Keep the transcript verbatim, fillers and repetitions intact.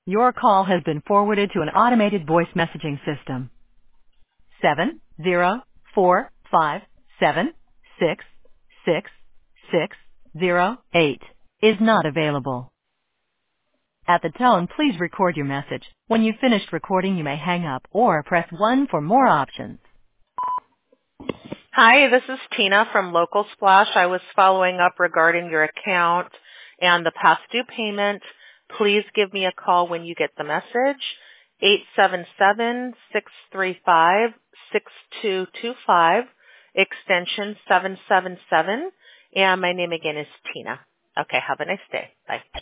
Your call has been forwarded to an automated voice messaging system. Seven zero four five seven six six six zero eight is not available. At the tone, please record your message. When you've finished recording, you may hang up or press one for more options. Hi, this is Tina from Local Splash. I was following up regarding your account and the past due payment. Please give me a call when you get the message. eight seven seven, six three five, six two two five, extension seven seven seven. And my name again is Tina. Okay, have a nice day. Bye.